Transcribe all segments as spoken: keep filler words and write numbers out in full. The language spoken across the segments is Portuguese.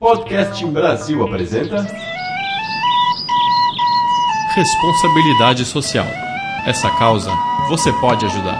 Podcast Brasil apresenta Responsabilidade Social. Essa causa você pode ajudar.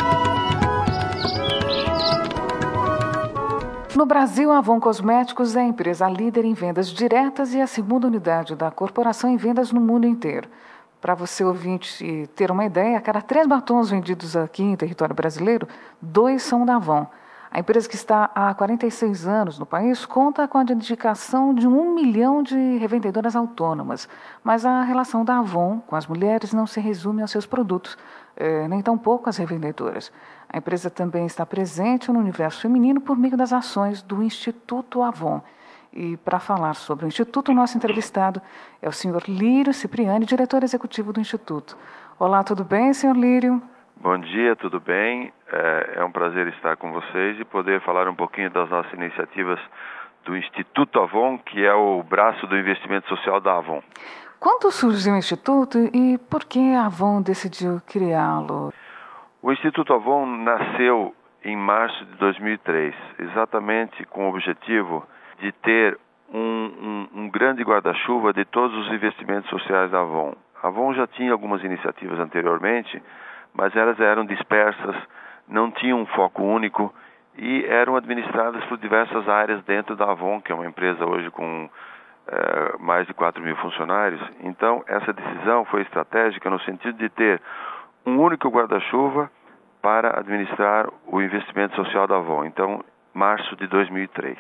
No Brasil, a Avon Cosméticos é a empresa líder em vendas diretas e a segunda unidade da corporação em vendas no mundo inteiro. Para você ouvinte ter uma ideia, a cada três batons vendidos aqui em território brasileiro, dois são da Avon. A empresa, que está há quarenta e seis anos no país, conta com a dedicação de um milhão de revendedoras autônomas. Mas a relação da Avon com as mulheres não se resume aos seus produtos, eh, nem tampouco às revendedoras. A empresa também está presente no universo feminino por meio das ações do Instituto Avon. E para falar sobre o Instituto, o nosso entrevistado é o senhor Lírio Cipriani, diretor executivo do Instituto. Olá, tudo bem, senhor Lírio? Bom dia, tudo bem? É um prazer estar com vocês e poder falar um pouquinho das nossas iniciativas do Instituto Avon, que é o braço do investimento social da Avon. Quando surgiu o Instituto e por que a Avon decidiu criá-lo? O Instituto Avon nasceu em março de dois mil e três, exatamente com o objetivo de ter um, um, um grande guarda-chuva de todos os investimentos sociais da Avon. A Avon já tinha algumas iniciativas anteriormente, mas elas eram dispersas, não tinham um foco único e eram administradas por diversas áreas dentro da Avon, que é uma empresa hoje com eh, mais de quatro mil funcionários. Então, essa decisão foi estratégica no sentido de ter um único guarda-chuva para administrar o investimento social da Avon. Então, março de dois mil e três.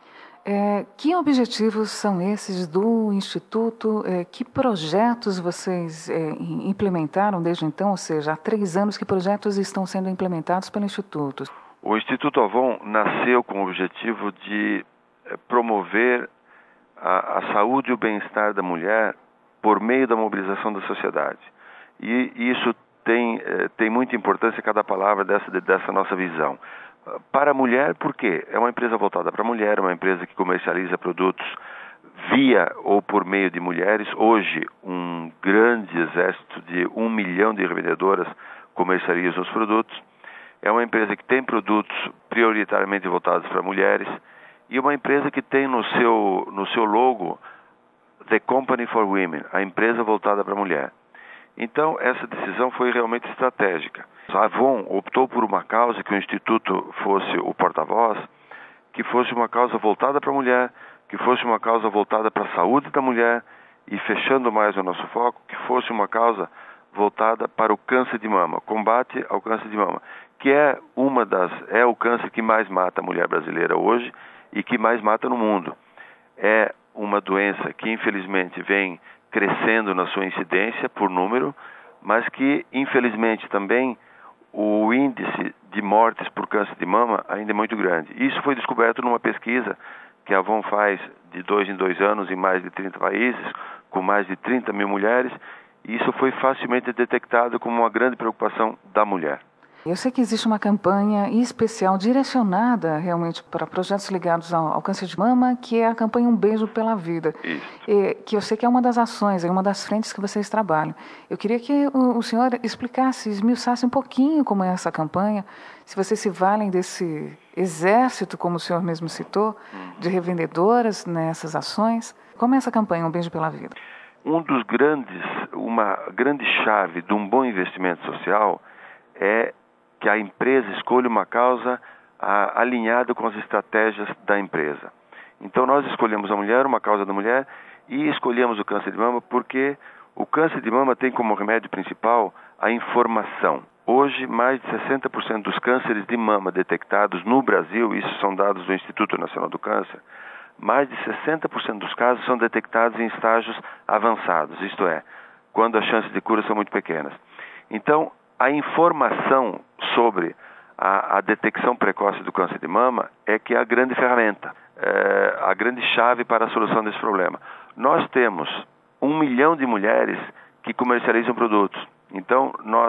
É, que objetivos são esses do Instituto? É, que projetos vocês é, implementaram desde então? Ou seja, há três anos, que projetos estão sendo implementados pelo Instituto? O Instituto Avon nasceu com o objetivo de promover a, a saúde e o bem-estar da mulher por meio da mobilização da sociedade. E isso tem, tem muita importância, cada palavra dessa, dessa nossa visão. Para a mulher, por quê? É uma empresa voltada para a mulher, uma empresa que comercializa produtos via ou por meio de mulheres. Hoje, um grande exército de um milhão de revendedoras comercializam os produtos. É uma empresa que tem produtos prioritariamente voltados para mulheres e uma empresa que tem no seu, no seu logo The Company for Women, a empresa voltada para a mulher. Então, essa decisão foi realmente estratégica. A Avon optou por uma causa que o Instituto fosse o porta-voz, que fosse uma causa voltada para a mulher, que fosse uma causa voltada para a saúde da mulher e, fechando mais o nosso foco, que fosse uma causa voltada para o câncer de mama, combate ao câncer de mama, que é uma das é o câncer que mais mata a mulher brasileira hoje e que mais mata no mundo. É uma doença que, infelizmente, vem crescendo na sua incidência por número, mas que, infelizmente, também o índice de mortes por câncer de mama ainda é muito grande. Isso foi descoberto numa pesquisa que a Avon faz de dois em dois anos em mais de trinta países, com mais de trinta mil mulheres, e isso foi facilmente detectado como uma grande preocupação da mulher. Eu sei que existe uma campanha especial direcionada realmente para projetos ligados ao, ao câncer de mama, que é a campanha Um Beijo pela Vida. Isso. E, que eu sei que é uma das ações, é uma das frentes que vocês trabalham. Eu queria que o, o senhor explicasse, esmiuçasse um pouquinho como é essa campanha, se vocês se valem desse exército, como o senhor mesmo citou, de revendedoras nessas ações. Como é essa campanha Um Beijo pela Vida? Um dos grandes, uma grande chave de um bom investimento social é que a empresa escolha uma causa a, alinhada com as estratégias da empresa. Então, nós escolhemos a mulher, uma causa da mulher, e escolhemos o câncer de mama porque o câncer de mama tem como remédio principal a informação. Hoje, mais de sessenta por cento dos cânceres de mama detectados no Brasil, isso são dados do Instituto Nacional do Câncer, mais de sessenta por cento dos casos são detectados em estágios avançados, isto é, quando as chances de cura são muito pequenas. Então, a informação sobre a, a detecção precoce do câncer de mama é que é a grande ferramenta, é a grande chave para a solução desse problema. Nós temos um milhão de mulheres que comercializam produtos. Então, nós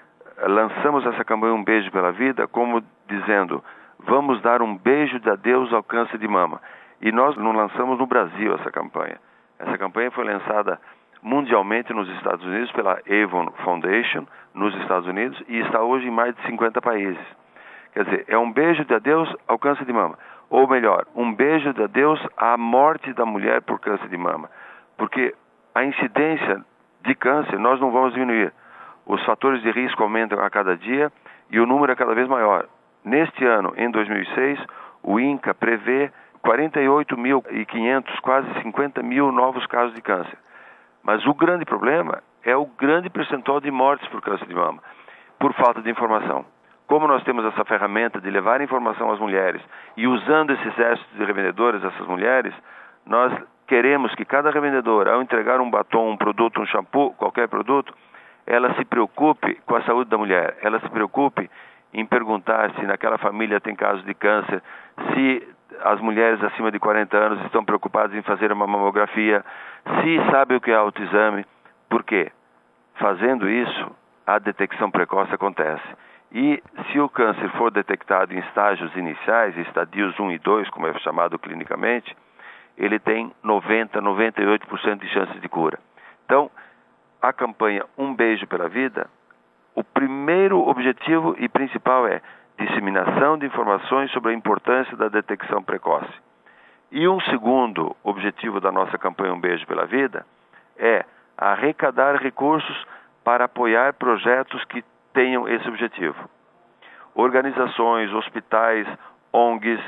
lançamos essa campanha Um Beijo pela Vida como dizendo, vamos dar um beijo de adeus ao câncer de mama. E nós não lançamos no Brasil essa campanha. Essa campanha foi lançada mundialmente nos Estados Unidos pela Avon Foundation, nos Estados Unidos, e está hoje em mais de cinquenta países. Quer dizer, é um beijo de adeus ao câncer de mama. ou melhor, um beijo de adeus à morte da mulher por câncer de mama. Porque a incidência de câncer nós não vamos diminuir. Os fatores de risco aumentam a cada dia e o número é cada vez maior. Neste ano, em dois mil e seis, o INCA prevê quarenta e oito mil e quinhentos, quase cinquenta mil novos casos de câncer. Mas o grande problema é o grande percentual de mortes por câncer de mama, por falta de informação. Como nós temos essa ferramenta de levar informação às mulheres e usando esse exército de revendedoras, essas mulheres, nós queremos que cada revendedora, ao entregar um batom, um produto, um shampoo, qualquer produto, ela se preocupe com a saúde da mulher, ela se preocupe em perguntar se naquela família tem casos de câncer, se as mulheres acima de quarenta anos estão preocupadas em fazer uma mamografia, se sabe o que é autoexame. Por quê? Fazendo isso, a detecção precoce acontece. E se o câncer for detectado em estágios iniciais, estadios um e dois, como é chamado clinicamente, ele tem noventa, noventa e oito por cento de chances de cura. Então, a campanha Um Beijo pela Vida, o primeiro objetivo e principal é disseminação de informações sobre a importância da detecção precoce. E um segundo objetivo da nossa campanha Um Beijo pela Vida é arrecadar recursos para apoiar projetos que tenham esse objetivo. Organizações, hospitais, O N Gs,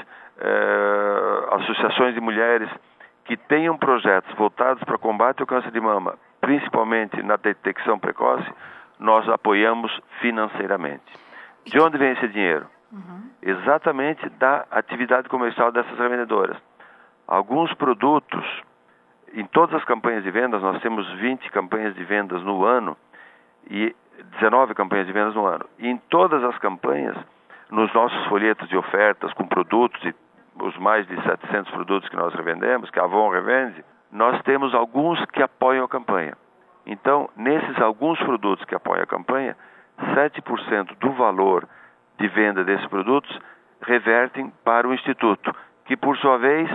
eh, associações de mulheres que tenham projetos voltados para o combate ao câncer de mama, principalmente na detecção precoce, nós apoiamos financeiramente. De onde vem esse dinheiro? Uhum. Exatamente da atividade comercial dessas revendedoras. Alguns produtos, em todas as campanhas de vendas, nós temos vinte campanhas de vendas no ano e dezenove campanhas de vendas no ano. E em todas as campanhas, nos nossos folhetos de ofertas com produtos, e os mais de setecentos produtos que nós revendemos, que a Avon revende, nós temos alguns que apoiam a campanha. Então, nesses alguns produtos que apoiam a campanha, sete por cento do valor de venda desses produtos revertem para o Instituto, que por sua vez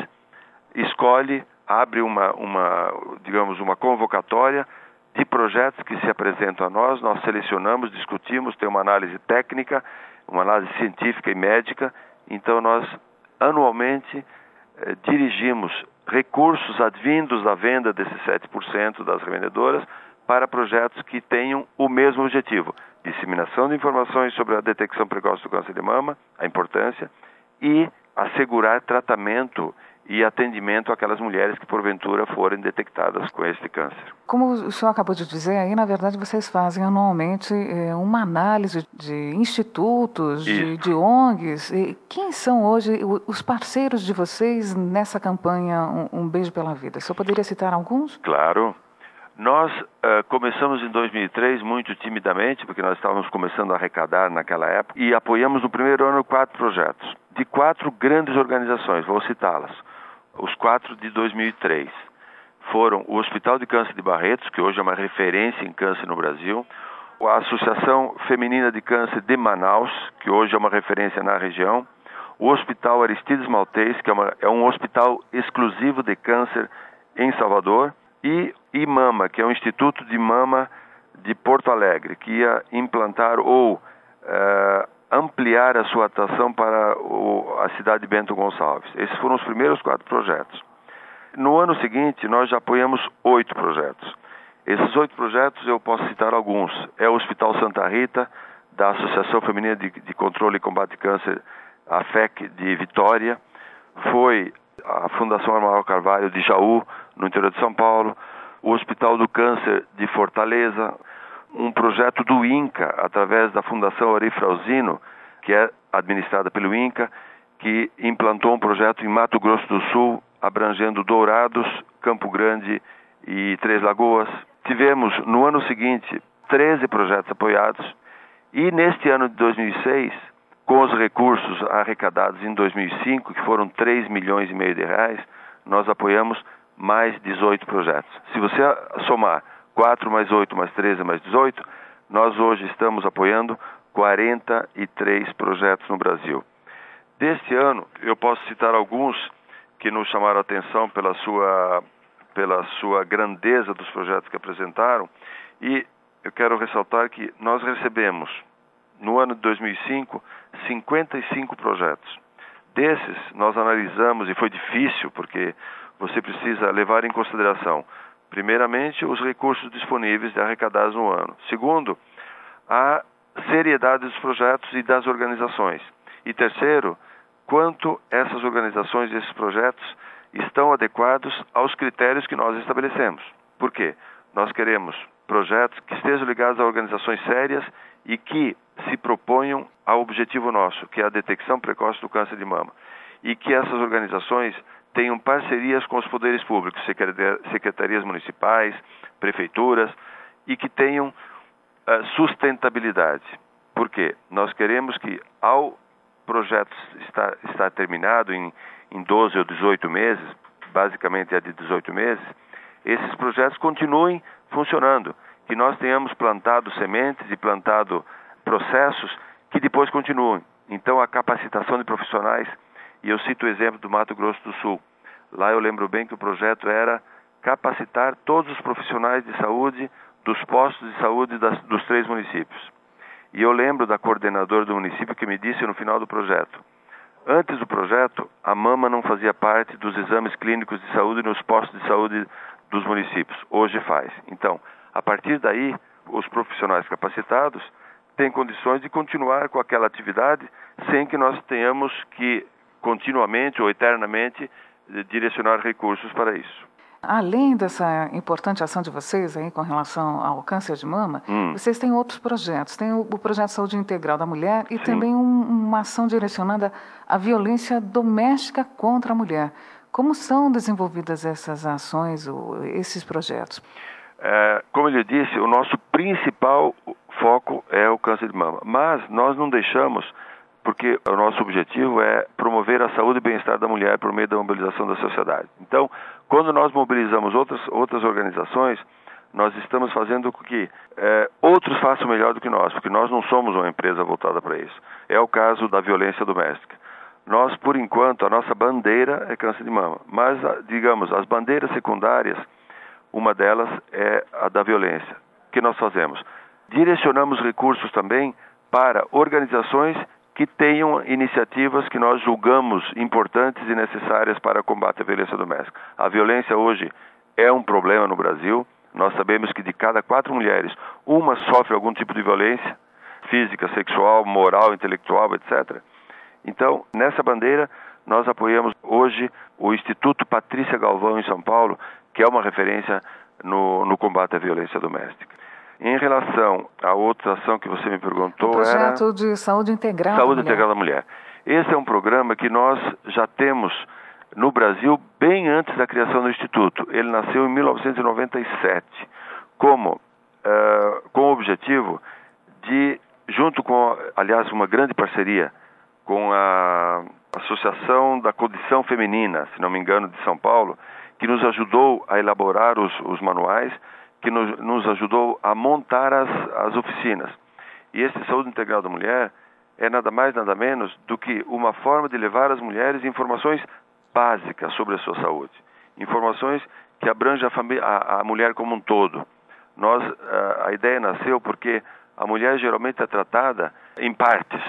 escolhe, abre uma, uma, digamos, uma convocatória de projetos que se apresentam a nós, nós selecionamos, discutimos, tem uma análise técnica, uma análise científica e médica, então nós anualmente eh, dirigimos recursos advindos da venda desses sete por cento das revendedoras para projetos que tenham o mesmo objetivo: disseminação de informações sobre a detecção precoce do câncer de mama, a importância, e assegurar tratamento e atendimento àquelas mulheres que porventura forem detectadas com este câncer. Como o senhor acabou de dizer, aí na verdade vocês fazem anualmente é, uma análise de institutos, de, de O N Gs. E quem são hoje os parceiros de vocês nessa campanha Um, um Beijo pela Vida? O senhor poderia citar alguns? Claro. Nós uh, começamos em dois mil e três muito timidamente, porque nós estávamos começando a arrecadar naquela época, e apoiamos no primeiro ano quatro projetos, de quatro grandes organizações, vou citá-las. Os quatro de dois mil e três foram o Hospital de Câncer de Barretos, que hoje é uma referência em câncer no Brasil, a Associação Feminina de Câncer de Manaus, que hoje é uma referência na região, o Hospital Aristides Maltês, que é, uma, é um hospital exclusivo de câncer em Salvador, e IMAMA, que é o Instituto de Mama de Porto Alegre, que ia implantar ou uh, ampliar a sua atuação para o, a cidade de Bento Gonçalves. Esses foram os primeiros quatro projetos. No ano seguinte, nós já apoiamos oito projetos. Esses oito projetos eu posso citar alguns. É o Hospital Santa Rita, da Associação Feminina de, de Controle e Combate ao Câncer, a F E C de Vitória. Foi a Fundação Amaral Carvalho de Jaú, no interior de São Paulo. O Hospital do Câncer de Fortaleza. Um projeto do INCA, através da Fundação Ari Frausino, que é administrada pelo INCA, que implantou um projeto em Mato Grosso do Sul, abrangendo Dourados, Campo Grande e Três Lagoas. Tivemos, no ano seguinte, treze projetos apoiados, e neste ano de dois mil e seis, com os recursos arrecadados em dois mil e cinco, que foram três milhões e meio de reais, nós apoiamos mais dezoito projetos. Se você somar quatro mais oito mais treze mais dezoito, nós hoje estamos apoiando quarenta e três projetos no Brasil. Deste ano, eu posso citar alguns que nos chamaram a atenção pela sua, pela sua grandeza dos projetos que apresentaram, e eu quero ressaltar que nós recebemos, no ano de dois mil e cinco, cinquenta e cinco projetos. Desses, nós analisamos, e foi difícil, porque você precisa levar em consideração, primeiramente, os recursos disponíveis e arrecadados no ano. Segundo, a seriedade dos projetos e das organizações. E terceiro, quanto essas organizações e esses projetos estão adequados aos critérios que nós estabelecemos. Por quê? Nós queremos projetos que estejam ligados a organizações sérias e que se proponham ao objetivo nosso, que é a detecção precoce do câncer de mama. E que essas organizações tenham parcerias com os poderes públicos, secretarias municipais, prefeituras, e que tenham uh, sustentabilidade. Por quê? Nós queremos que, ao projeto estar, estar terminado em, em doze ou dezoito meses, basicamente é de dezoito meses, esses projetos continuem funcionando, que nós tenhamos plantado sementes e plantado processos que depois continuem. Então, a capacitação de profissionais, e eu cito o exemplo do Mato Grosso do Sul. Lá eu lembro bem que o projeto era capacitar todos os profissionais de saúde dos postos de saúde das, dos três municípios. E eu lembro da coordenadora do município que me disse no final do projeto: antes do projeto, a mama não fazia parte dos exames clínicos de saúde nos postos de saúde dos municípios. Hoje faz. Então, a partir daí, os profissionais capacitados têm condições de continuar com aquela atividade sem que nós tenhamos que continuamente ou eternamente direcionar recursos para isso. Além dessa importante ação de vocês aí com relação ao câncer de mama, hum. vocês têm outros projetos. Tem o, o Projeto Saúde Integral da Mulher e Sim. também um, uma ação direcionada à violência doméstica contra a mulher. Como são desenvolvidas essas ações, ou esses projetos? É, como eu lhe disse, o nosso principal foco é o câncer de mama. Mas nós não deixamos, porque o nosso objetivo é promover a saúde e bem-estar da mulher por meio da mobilização da sociedade. Então, quando nós mobilizamos outras, outras organizações, nós estamos fazendo com que é, outros façam melhor do que nós, porque nós não somos uma empresa voltada para isso. É o caso da violência doméstica. Nós, por enquanto, a nossa bandeira é câncer de mama. Mas, digamos, as bandeiras secundárias, uma delas é a da violência. O que nós fazemos? Direcionamos recursos também para organizações que tenham iniciativas que nós julgamos importantes e necessárias para combate à violência doméstica. A violência hoje é um problema no Brasil. Nós sabemos que de cada quatro mulheres, uma sofre algum tipo de violência física, sexual, moral, intelectual, etcétera. Então, nessa bandeira, nós apoiamos hoje o Instituto Patrícia Galvão em São Paulo, que é uma referência no, no combate à violência doméstica. Em relação à outra ação que você me perguntou, o projeto era... de saúde integral Saúde da integral da mulher. Esse é um programa que nós já temos no Brasil bem antes da criação do Instituto. Ele nasceu em mil novecentos e noventa e sete, como, uh, com o objetivo de, junto com, aliás, uma grande parceria com a Associação da Condição Feminina, se não me engano, de São Paulo, que nos ajudou a elaborar os, os manuais, que nos, nos ajudou a montar as, as oficinas. E esse Saúde Integral da Mulher é nada mais, nada menos do que uma forma de levar às mulheres informações básicas sobre a sua saúde. Informações que abrangem a, família, a, a mulher como um todo. Nós, a, a ideia nasceu porque a mulher geralmente é tratada em partes.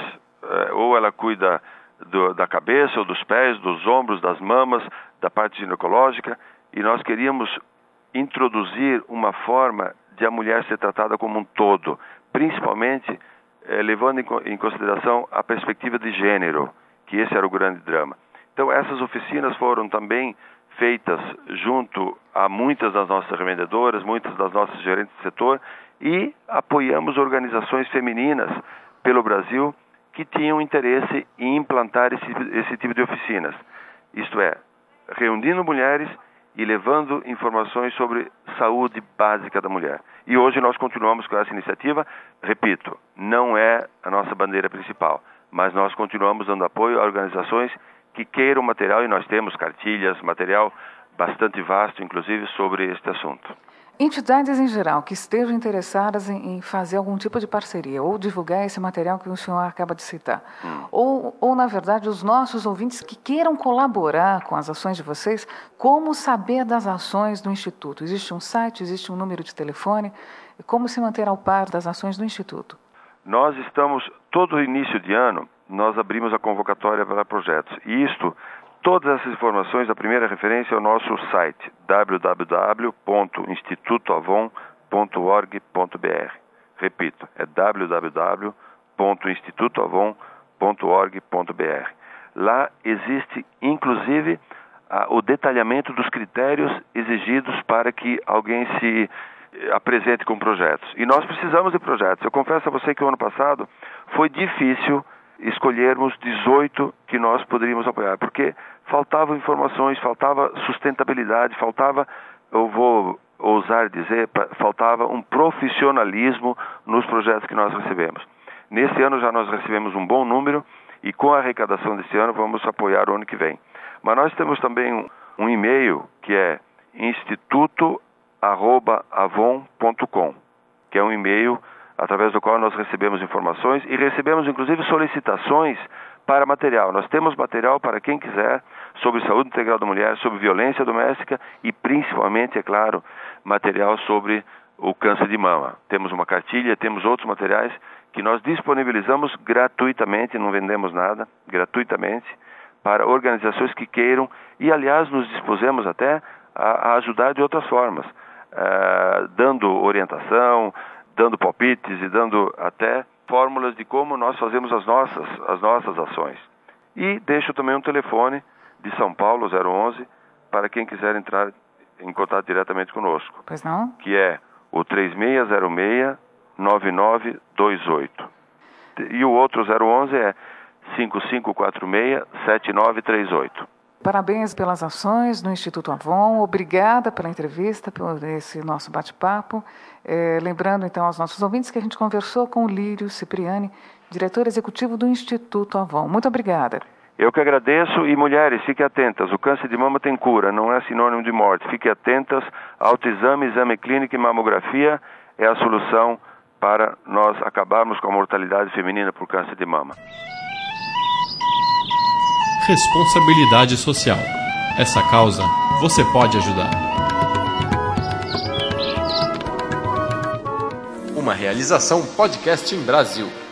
Ou ela cuida do, da cabeça, ou dos pés, dos ombros, das mamas, da parte ginecológica, e nós queríamos introduzir uma forma de a mulher ser tratada como um todo, principalmente eh, levando em, em consideração a perspectiva de gênero, que esse era o grande drama. Então, essas oficinas foram também feitas junto a muitas das nossas revendedoras, muitas das nossas gerentes de setor, e apoiamos organizações femininas pelo Brasil que tinham interesse em implantar esse, esse tipo de oficinas. Isto é, reunindo mulheres e levando informações sobre saúde básica da mulher. E hoje nós continuamos com essa iniciativa. Repito, não é a nossa bandeira principal, mas nós continuamos dando apoio a organizações que queiram material, e nós temos cartilhas, material bastante vasto, inclusive, sobre este assunto. Entidades em geral que estejam interessadas em, em fazer algum tipo de parceria ou divulgar esse material que o senhor acaba de citar, hum. ou, ou, na verdade, os nossos ouvintes que queiram colaborar com as ações de vocês, como saber das ações do Instituto? Existe um site, existe um número de telefone? Como se manter ao par das ações do Instituto? Nós estamos, todo início de ano, nós abrimos a convocatória para projetos. E isto, todas essas informações, a primeira referência é o nosso site, w w w ponto instituto avon ponto org ponto b r. Repito, é w w w ponto instituto avon ponto org ponto b r. Lá existe, inclusive, a, o detalhamento dos critérios exigidos para que alguém se apresente com projetos. E nós precisamos de projetos. Eu confesso a você que o ano passado foi difícil escolhermos dezoito que nós poderíamos apoiar, porque faltavam informações, faltava sustentabilidade, faltava, eu vou ousar dizer, faltava um profissionalismo nos projetos que nós recebemos. Nesse ano já nós recebemos um bom número e com a arrecadação desse ano vamos apoiar o ano que vem. Mas nós temos também um, um e-mail que é instituto arroba avon ponto com, que é um e-mail através do qual nós recebemos informações e recebemos inclusive solicitações para material. Nós temos material para quem quiser sobre saúde integral da mulher, sobre violência doméstica e principalmente, é claro, material sobre o câncer de mama. Temos uma cartilha, temos outros materiais que nós disponibilizamos gratuitamente, não vendemos nada, gratuitamente, para organizações que queiram e, aliás, nos dispusemos até a, a ajudar de outras formas, uh, dando orientação, dando palpites e dando até fórmulas de como nós fazemos as nossas, as nossas ações. E deixo também um telefone de São Paulo, zero onze, para quem quiser entrar em contato diretamente conosco. Pois não? Que é o três seis zero seis, nove nove dois oito. E o outro zero onze é cinco cinco quatro seis, sete nove três oito. Parabéns pelas ações no Instituto Avon. Obrigada pela entrevista, por esse nosso bate-papo. É, lembrando, então, aos nossos ouvintes que a gente conversou com o Lírio Cipriani, diretor executivo do Instituto Avon. Muito obrigada. Eu que agradeço e, mulheres, fiquem atentas. O câncer de mama tem cura, não é sinônimo de morte. Fiquem atentas. Autoexame, exame clínico e mamografia é a solução para nós acabarmos com a mortalidade feminina por câncer de mama. Responsabilidade social. Essa causa você pode ajudar. Uma realização Podcast em Brasil.